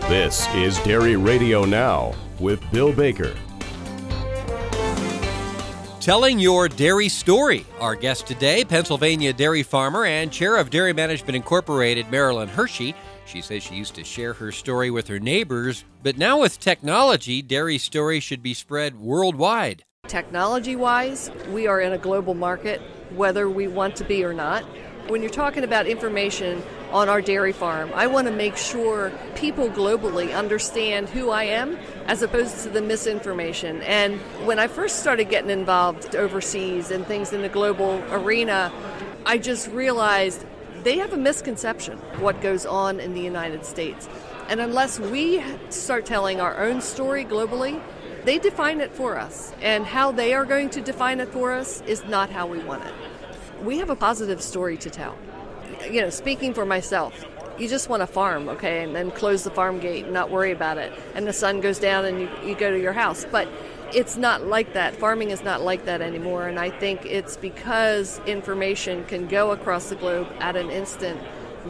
This is Dairy Radio Now with Bill Baker. Telling your dairy story. Our guest today, Pennsylvania dairy farmer and chair of Dairy Management Incorporated, Marilyn Hershey. She says she used to share her story with her neighbors, but now with technology, dairy story should be spread worldwide. Technology-wise, we are in a global market, whether we want to be or not. When you're talking about information on our dairy farm, I want to make sure people globally understand who I am as opposed to the misinformation. And when I first started getting involved overseas and things in the global arena, I just realized they have a misconception of what goes on in the United States. And unless we start telling our own story globally, they define it for us. And how they are going to define it for us is not how we want it. We have a positive story to tell. You know, speaking for myself, you just want to farm, okay, and then close the farm gate and not worry about it. And the sun goes down and you go to your house. But it's not like that. Farming is not like that anymore. And I think it's because information can go across the globe at an instant.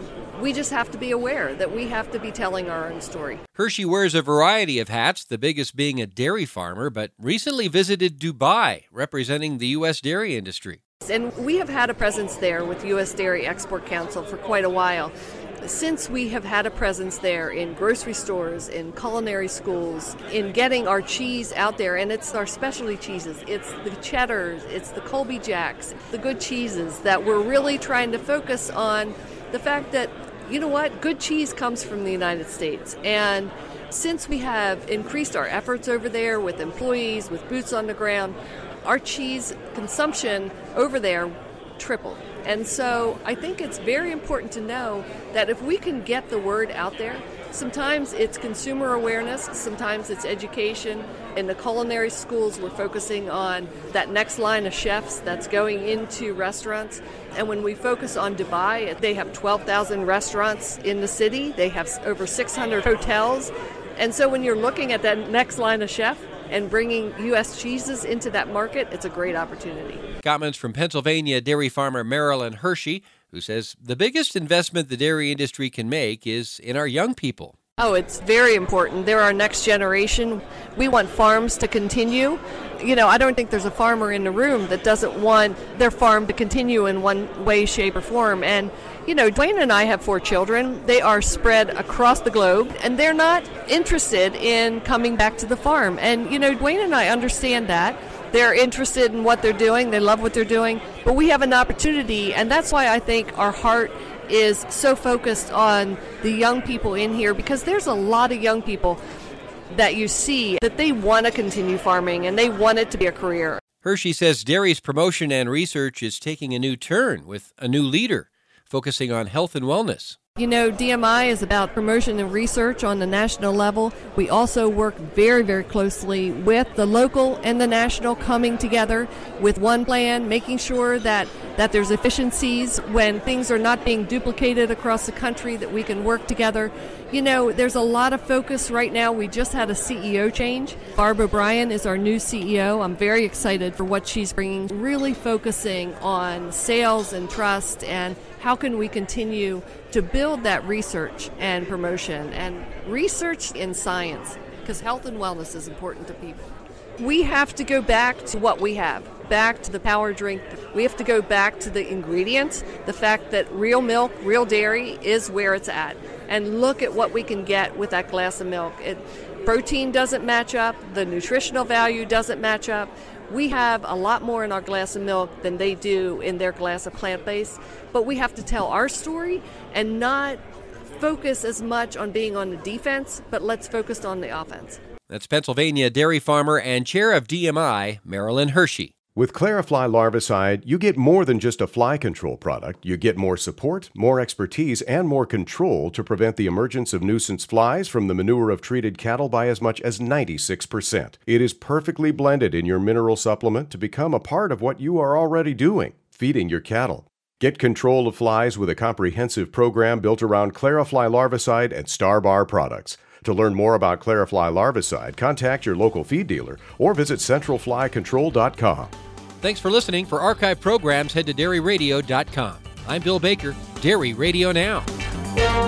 We just have to be aware that we have to be telling our own story. Hershey wears a variety of hats, the biggest being a dairy farmer, but recently visited Dubai, representing the U.S. dairy industry. And we have had a presence there with U.S. Dairy Export Council for quite a while. Since we have had a presence there in grocery stores, in culinary schools, in getting our cheese out there, and it's our specialty cheeses, it's the cheddars, it's the Colby Jacks, the good cheeses that we're really trying to focus on the fact that, you know what, good cheese comes from the United States. And since we have increased our efforts over there with employees, with boots on the ground, our cheese consumption over there tripled. And so I think it's very important to know that if we can get the word out there, sometimes it's consumer awareness, sometimes it's education. In the culinary schools, we're focusing on that next line of chefs that's going into restaurants. And when we focus on Dubai, they have 12,000 restaurants in the city. They have over 600 hotels. And so when you're looking at that next line of chef and bringing U.S. cheeses into that market, it's a great opportunity. Comments from Pennsylvania dairy farmer Marilyn Hershey, who says the biggest investment the dairy industry can make is in our young people. Oh, it's very important. They're our next generation. We want farms to continue. You know, I don't think there's a farmer in the room that doesn't want their farm to continue in one way, shape, or form. And, you know, Dwayne and I have 4 children. They are spread across the globe, and they're not interested in coming back to the farm. And, you know, Dwayne and I understand that. They're interested in what they're doing. They love what they're doing. But we have an opportunity, and that's why I think our heart is so focused on the young people in here, because there's a lot of young people that you see that they want to continue farming and they want it to be a career. Hershey says dairy's promotion and research is taking a new turn with a new leader, focusing on health and wellness. You know, DMI is about promotion and research on the national level. We also work very, very closely with the local and the national coming together with one plan, making sure that there's efficiencies when things are not being duplicated across the country, that we can work together. You know, there's a lot of focus right now. We just had a CEO change. Barb O'Brien is our new CEO. I'm very excited for what she's bringing, really focusing on sales and trust and how can we continue to build that research and promotion and research in science, because health and wellness is important to people. We have to go back to what we have, back to the power drink. We have to go back to the ingredients, the fact that real milk, real dairy is where it's at, and look at what we can get with that glass of milk. Protein doesn't match up, the nutritional value doesn't match up. We have a lot more in our glass of milk than they do in their glass of plant-based, but we have to tell our story and not focus as much on being on the defense, but let's focus on the offense. That's Pennsylvania dairy farmer and chair of DMI, Marilyn Hershey. With Clarifly Larvicide, you get more than just a fly control product. You get more support, more expertise, and more control to prevent the emergence of nuisance flies from the manure of treated cattle by as much as 96%. It is perfectly blended in your mineral supplement to become a part of what you are already doing, feeding your cattle. Get control of flies with a comprehensive program built around Clarifly Larvicide and Starbar products. To learn more about Clarifly Larvicide, contact your local feed dealer or visit centralflycontrol.com. Thanks for listening. For archive programs, head to dairyradio.com. I'm Bill Baker, Dairy Radio Now.